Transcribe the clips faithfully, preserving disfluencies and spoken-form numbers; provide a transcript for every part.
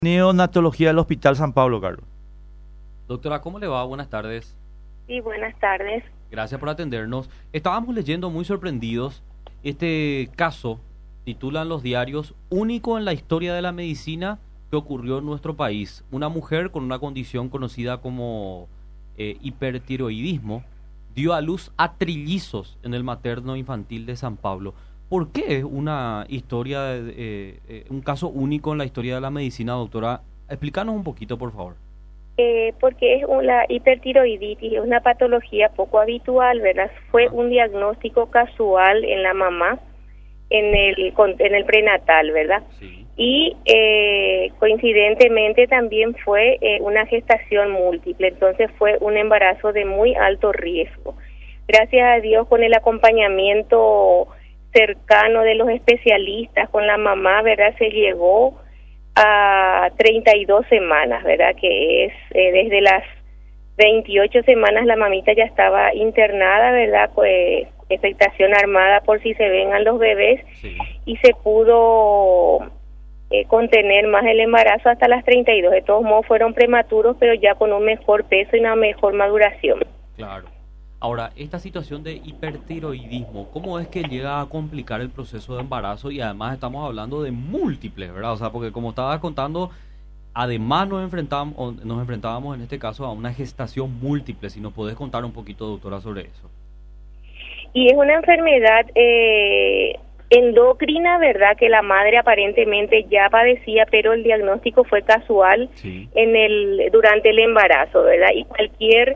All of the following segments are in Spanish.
Neonatología del Hospital San Pablo, Carlos. Doctora, ¿cómo le va? Buenas tardes. Sí, buenas tardes. Gracias por atendernos. Estábamos leyendo muy sorprendidos este caso, titulan los diarios, único en la historia de la medicina que ocurrió en nuestro país. Una mujer con una condición conocida como eh, hipertiroidismo dio a luz a trillizos en el materno infantil de San Pablo. ¿Por qué es una historia, eh, eh, un caso único en la historia de la medicina, doctora? Explícanos un poquito, por favor. Eh, porque es una hipertiroiditis, es una patología poco habitual, ¿verdad? Fue un diagnóstico casual en la mamá, en el en el prenatal, ¿verdad? Sí. Y eh, coincidentemente también fue eh, una gestación múltiple, entonces fue un embarazo de muy alto riesgo. Gracias a Dios, con el acompañamiento cercano de los especialistas, con la mamá, ¿verdad? Se llegó a treinta y dos semanas, ¿verdad? Que es eh, desde las veintiocho semanas la mamita ya estaba internada, ¿verdad? Pues expectación armada por si se vengan los bebés, sí. Y se pudo eh, contener más el embarazo hasta las treinta y dos. De todos modos fueron prematuros, pero ya con un mejor peso y una mejor maduración. Claro. Ahora, esta situación de hipertiroidismo, ¿cómo es que llega a complicar el proceso de embarazo? Y además estamos hablando de múltiples, ¿verdad? O sea, porque como estabas contando, además nos enfrentábamos, nos enfrentábamos en este caso a una gestación múltiple. Si nos podés contar un poquito, doctora, sobre eso. Y es una enfermedad eh, endocrina, ¿verdad? Que la madre aparentemente ya padecía, pero el diagnóstico fue casual, sí. en el durante el embarazo, ¿verdad? Y cualquier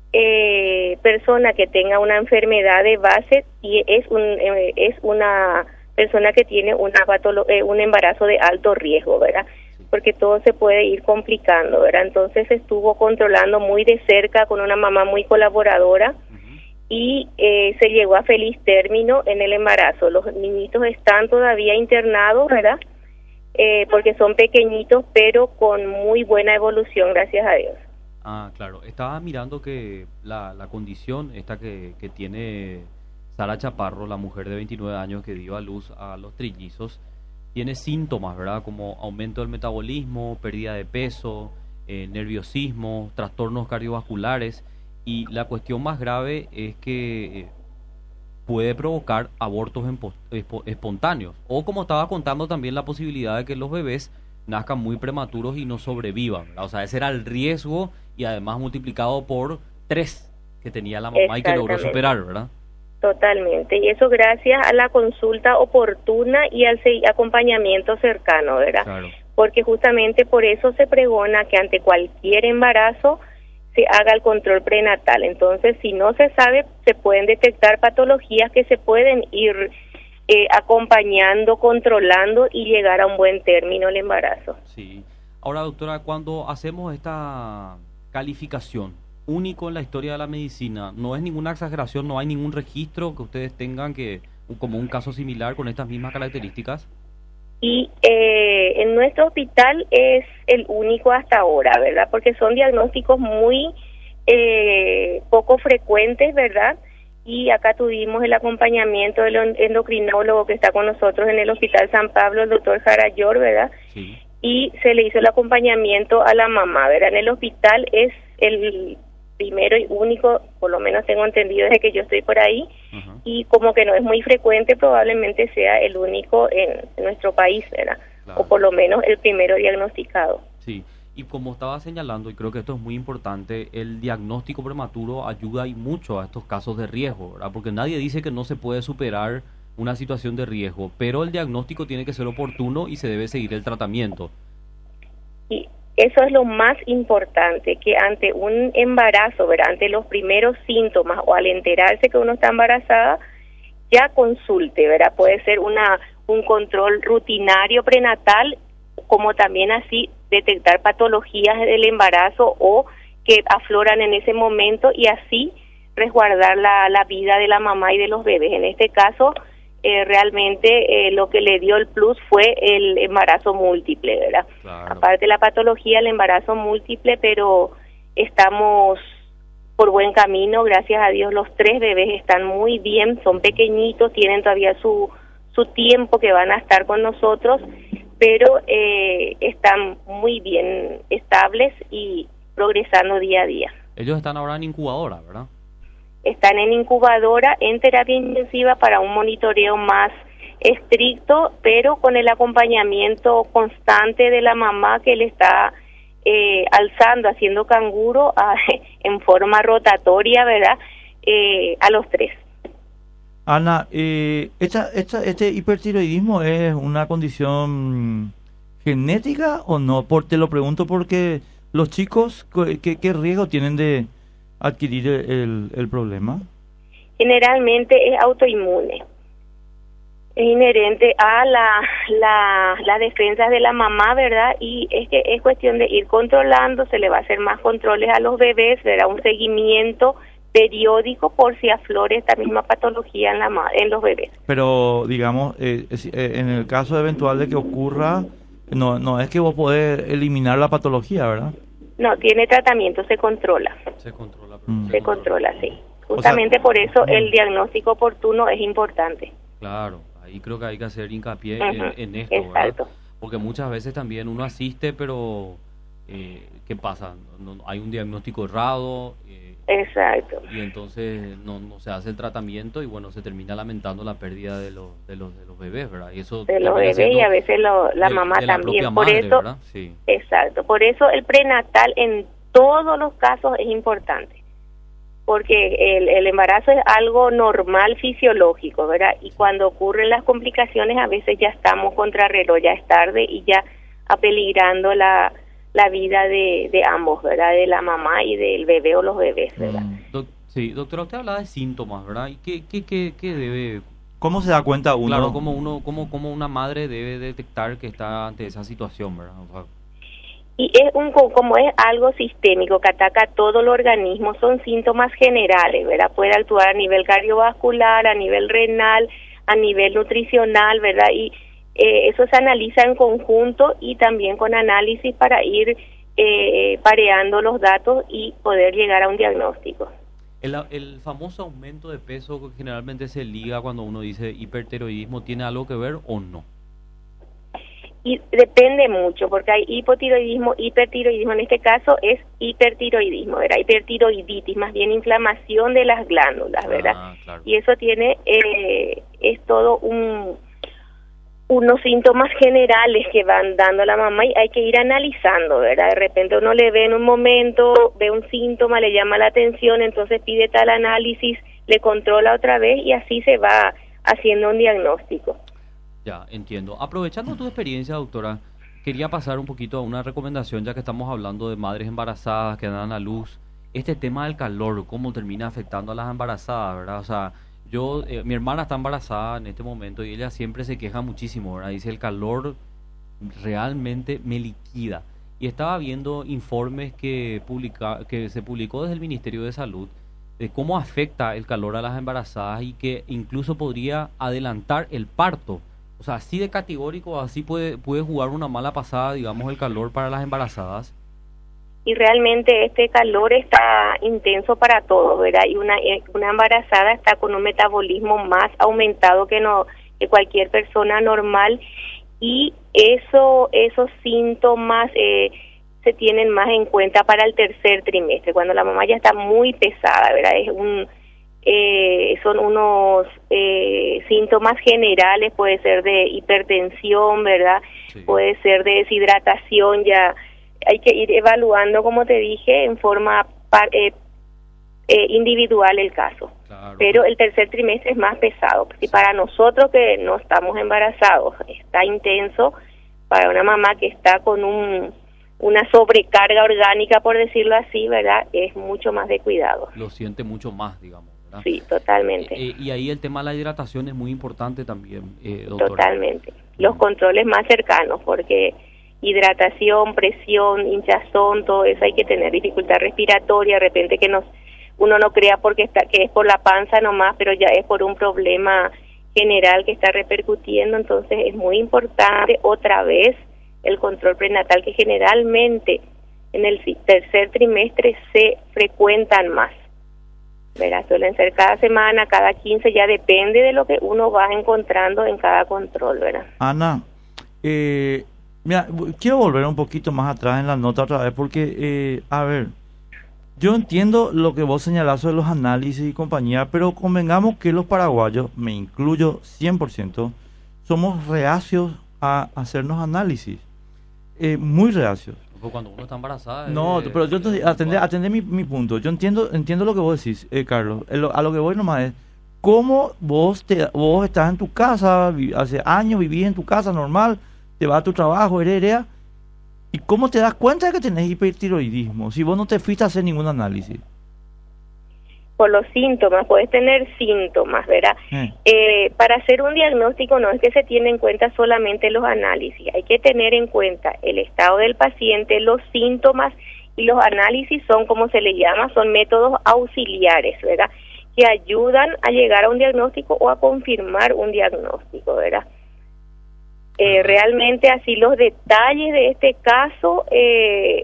Eh, persona que tenga una enfermedad de base y es un eh, es una persona que tiene una patolo eh, un embarazo de alto riesgo, ¿verdad? Porque todo se puede ir complicando, ¿verdad? Entonces se estuvo controlando muy de cerca con una mamá muy colaboradora, uh-huh. y eh, se llegó a feliz término en el embarazo. Los niñitos están todavía internados, ¿verdad? Eh, porque son pequeñitos, pero con muy buena evolución, gracias a Dios. Ah, claro. Estaba mirando que la, la condición esta que, que tiene Sara Chaparro, la mujer de veintinueve años que dio a luz a los trillizos, tiene síntomas, ¿verdad? Como aumento del metabolismo, pérdida de peso, eh, nerviosismo, trastornos cardiovasculares, y la cuestión más grave es que eh, puede provocar abortos espontáneos, o como estaba contando también la posibilidad de que los bebés nazcan muy prematuros y no sobrevivan, ¿verdad? O sea, ese era el riesgo y además multiplicado por tres que tenía la mamá y que logró superar, ¿verdad? Totalmente, y eso gracias a la consulta oportuna y al acompañamiento cercano, ¿verdad? Claro. Porque justamente por eso se pregona que ante cualquier embarazo se haga el control prenatal. Entonces, si no se sabe, se pueden detectar patologías que se pueden ir Eh, acompañando, controlando y llegar a un buen término el embarazo. Sí. Ahora, doctora, cuando hacemos esta calificación, único en la historia de la medicina, no es ninguna exageración, no hay ningún registro que ustedes tengan que como un caso similar con estas mismas características. Y eh, en nuestro hospital es el único hasta ahora, ¿verdad? Porque son diagnósticos muy eh, poco frecuentes, ¿verdad? Y acá tuvimos el acompañamiento del endocrinólogo que está con nosotros en el Hospital San Pablo, el doctor Jarayor, ¿verdad? Sí. Y se le hizo el acompañamiento a la mamá, ¿verdad? En el hospital es el primero y único, por lo menos tengo entendido desde que yo estoy por ahí, uh-huh. Y como que no es muy frecuente, probablemente sea el único en, en nuestro país, ¿verdad? Claro. O por lo menos el primero diagnosticado. Sí. Y como estaba señalando, y creo que esto es muy importante, el diagnóstico prematuro ayuda y mucho a estos casos de riesgo, ¿verdad? Porque nadie dice que no se puede superar una situación de riesgo, pero el diagnóstico tiene que ser oportuno y se debe seguir el tratamiento. Y eso es lo más importante, que ante un embarazo, ¿verdad? Ante los primeros síntomas o al enterarse que uno está embarazada, ya consulte, ¿verdad? Puede ser una un control rutinario prenatal, como también así detectar patologías del embarazo o que afloran en ese momento y así resguardar la, la vida de la mamá y de los bebés. En este caso, eh, realmente eh, lo que le dio el plus fue el embarazo múltiple, ¿verdad? Claro. Aparte de la patología, el embarazo múltiple, pero estamos por buen camino, gracias a Dios. Los tres bebés están muy bien, son pequeñitos, tienen todavía su, su tiempo que van a estar con nosotros, pero eh, están muy bien estables y progresando día a día. Ellos están ahora en incubadora, ¿verdad? Están en incubadora, en terapia intensiva para un monitoreo más estricto, pero con el acompañamiento constante de la mamá que le está eh, alzando, haciendo canguro a, en forma rotatoria, ¿verdad? Eh, a los tres. Ana, eh, esta, esta, ¿este hipertiroidismo es una condición genética o no? Por, te lo pregunto porque los chicos, ¿qué, qué riesgo tienen de adquirir el, el problema? Generalmente es autoinmune. Es inherente a la, la, las defensas de la mamá, ¿verdad? Y es que es cuestión de ir controlando, se le va a hacer más controles a los bebés, ¿verdad? Un seguimiento periódico por si aflore esta misma patología en la en los bebés. Pero, digamos, eh, eh, en el caso eventual de que ocurra, no no es que vos podés eliminar la patología, ¿verdad? No, tiene tratamiento, se controla. Se controla. Mm. Se controla, sí. Justamente o sea, por eso el diagnóstico oportuno es importante. Claro, ahí creo que hay que hacer hincapié uh-huh. en, en esto, Exacto. ¿verdad? Porque muchas veces también uno asiste, pero eh, ¿qué pasa? No, no, hay un diagnóstico errado. Eh, Exacto. Y entonces no, no se hace el tratamiento y bueno, se termina lamentando la pérdida de los de los, de los bebés, ¿verdad? Y eso de los bebés y a veces lo, la de, mamá de la también. Por madre, eso, ¿verdad? Sí. Exacto. Por eso el prenatal en todos los casos es importante. Porque el, el embarazo es algo normal, fisiológico, ¿verdad? Y cuando ocurren las complicaciones a veces ya estamos contrarreloj, ya es tarde y ya apeligrando la la vida de, de ambos, ¿verdad? De la mamá y del bebé o los bebés, ¿verdad? Mm. Do- sí, doctora, usted hablaba de síntomas, ¿verdad? ¿Y qué, qué, qué, qué debe...? ¿Cómo se da cuenta uno? Claro, como uno, como, como una madre debe detectar que está ante esa situación, ¿verdad? O sea, y es un como es algo sistémico que ataca a todo el organismo, son síntomas generales, ¿verdad? Puede actuar a nivel cardiovascular, a nivel renal, a nivel nutricional, ¿verdad? Y Eh, eso se analiza en conjunto y también con análisis para ir eh, pareando los datos y poder llegar a un diagnóstico. El, el famoso aumento de peso que generalmente se liga cuando uno dice hipertiroidismo, ¿tiene algo que ver o no? Y depende mucho, porque hay hipotiroidismo, hipertiroidismo, en este caso es hipertiroidismo, ¿verdad? Hipertiroiditis, más bien inflamación de las glándulas, ¿verdad? Ah, claro. Y eso tiene, eh, es todo un... unos síntomas generales que van dando la mamá y hay que ir analizando, ¿verdad? De repente uno le ve en un momento, ve un síntoma, le llama la atención, entonces pide tal análisis, le controla otra vez y así se va haciendo un diagnóstico. Ya, entiendo. Aprovechando tu experiencia, doctora, quería pasar un poquito a una recomendación, ya que estamos hablando de madres embarazadas que dan a luz. Este tema del calor, ¿cómo termina afectando a las embarazadas, verdad? O sea, Yo, eh, mi hermana está embarazada en este momento y ella siempre se queja muchísimo, ¿verdad? Dice, el calor realmente me liquida. Y estaba viendo informes que, publica, que se publicó desde el Ministerio de Salud de cómo afecta el calor a las embarazadas y que incluso podría adelantar el parto. O sea, así de categórico, así puede, puede jugar una mala pasada, digamos, el calor para las embarazadas. Y realmente este calor está intenso para todos, ¿verdad? Y una una embarazada está con un metabolismo más aumentado que no que cualquier persona normal y eso esos síntomas eh, se tienen más en cuenta para el tercer trimestre, cuando la mamá ya está muy pesada, ¿verdad? Es un eh, son unos eh, síntomas generales, puede ser de hipertensión, ¿verdad? Sí. Puede ser de deshidratación ya. Hay que ir evaluando, como te dije, en forma par, eh, eh, individual el caso. Claro. Pero el tercer trimestre es más pesado. Si para nosotros que no estamos embarazados está intenso, para una mamá que está con un una sobrecarga orgánica, por decirlo así, ¿verdad? Es mucho más de cuidado. Lo siente mucho más, digamos, ¿verdad? Sí, totalmente. Eh, eh, y ahí el tema de la hidratación es muy importante también, eh, doctora. Totalmente. Los controles más cercanos, porque hidratación, presión, hinchazón, todo eso hay que tener, dificultad respiratoria, de repente que nos uno no crea porque está que es por la panza nomás, pero ya es por un problema general que está repercutiendo, entonces es muy importante otra vez el control prenatal que generalmente en el tercer trimestre se frecuentan más, ¿verdad? Suelen ser cada semana, cada quince, ya depende de lo que uno va encontrando en cada control, ¿verdad? Ana, eh, Mira, quiero volver un poquito más atrás en la nota otra vez porque, eh, a ver, yo entiendo lo que vos señalás sobre los análisis y compañía, pero convengamos que los paraguayos, me incluyo cien por ciento, somos reacios a hacernos análisis, eh, muy reacios. Cuando uno está embarazada... No, eh, pero yo te, atendé, atendé mi, mi punto. Yo entiendo entiendo lo que vos decís, eh, Carlos. Eh, lo- a lo que voy nomás es, ¿cómo vos, te, vos estás en tu casa, vi- hace años vivís en tu casa normal, te vas a tu trabajo, heredea, y cómo te das cuenta de que tenés hipertiroidismo si vos no te fuiste a hacer ningún análisis? Por los síntomas, puedes tener síntomas, ¿verdad? Eh. Eh, para hacer un diagnóstico no es que se tiene en cuenta solamente los análisis, hay que tener en cuenta el estado del paciente, los síntomas, y los análisis son, como se le llama, son métodos auxiliares, ¿verdad? Que ayudan a llegar a un diagnóstico o a confirmar un diagnóstico, ¿verdad? Eh, realmente así los detalles de este caso eh,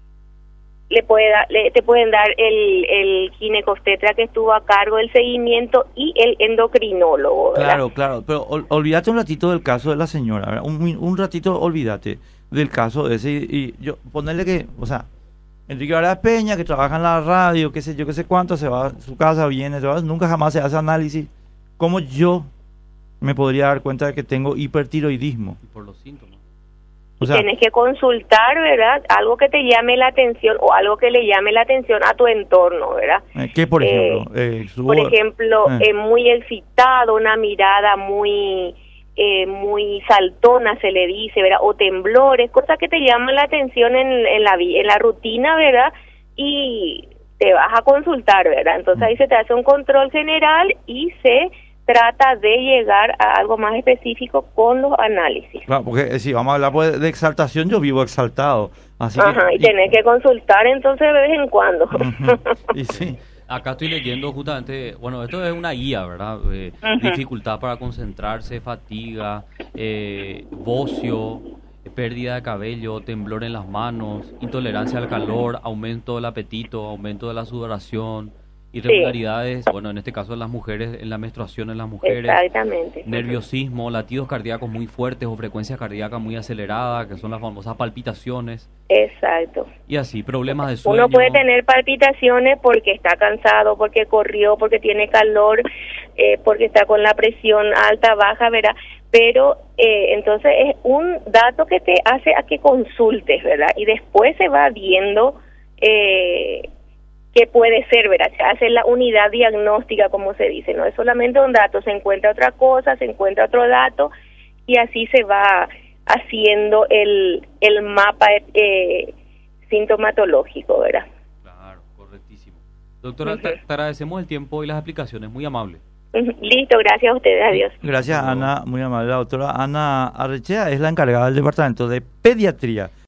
le puede dar, le, te pueden dar el, el ginecostetra que estuvo a cargo del seguimiento y el endocrinólogo, ¿verdad? Claro, claro, pero ol- olvídate un ratito del caso de la señora, ¿verdad? Un, min- un ratito olvídate del caso ese y, y yo ponerle que, o sea, Enrique Vargas Peña, que trabaja en la radio, qué sé yo, qué sé cuánto, se va a su casa, viene, se va, nunca jamás se hace análisis. ¿Cómo yo me podría dar cuenta de que tengo hipertiroidismo? Y por los síntomas. O sea, Tienes que consultar, ¿verdad? Algo que te llame la atención o algo que le llame la atención a tu entorno, ¿verdad? eh, ¿qué por Eh, ejemplo? Eh, su- Por ejemplo, eh. eh, muy excitado, una mirada muy eh, muy saltona, se le dice, ¿verdad? O temblores, cosas que te llaman la atención en, en la vi- en la rutina, ¿verdad? Y te vas a consultar, ¿verdad? Entonces ahí se te hace un control general y se trata de llegar a algo más específico con los análisis. Claro, porque eh, si vamos a hablar pues, de exaltación, yo vivo exaltado. Así Ajá, que, y tenés que consultar entonces de vez en cuando. Ujú, y sí. Acá estoy leyendo justamente, bueno, esto es una guía, ¿verdad? Eh, Ujú. Dificultad para concentrarse, fatiga, eh, bocio, pérdida de cabello, temblor en las manos, intolerancia al calor, aumento del apetito, aumento de la sudoración, irregularidades, bueno, en este caso en las mujeres, en la menstruación en las mujeres, Exactamente. nerviosismo, latidos cardíacos muy fuertes o frecuencia cardíaca muy acelerada, que son las famosas palpitaciones, Exacto. y así, problemas de sueño. Uno puede tener palpitaciones porque está cansado, porque corrió, porque tiene calor, eh, porque está con la presión alta, baja, ¿verdad? Pero eh, entonces es un dato que te hace a que consultes, ¿verdad? Y después se va viendo eh, qué puede ser, ¿verdad? Se hace la unidad diagnóstica, como se dice, no es solamente un dato, se encuentra otra cosa, se encuentra otro dato, y así se va haciendo el, el mapa eh, sintomatológico, ¿verdad? Claro, correctísimo. Doctora, Ujú. te, te agradecemos el tiempo y las explicaciones, muy amable. Ujú. Listo, gracias a ustedes, adiós. Gracias, Ana, muy amable. La doctora Ana Arrechea es la encargada del departamento de pediatría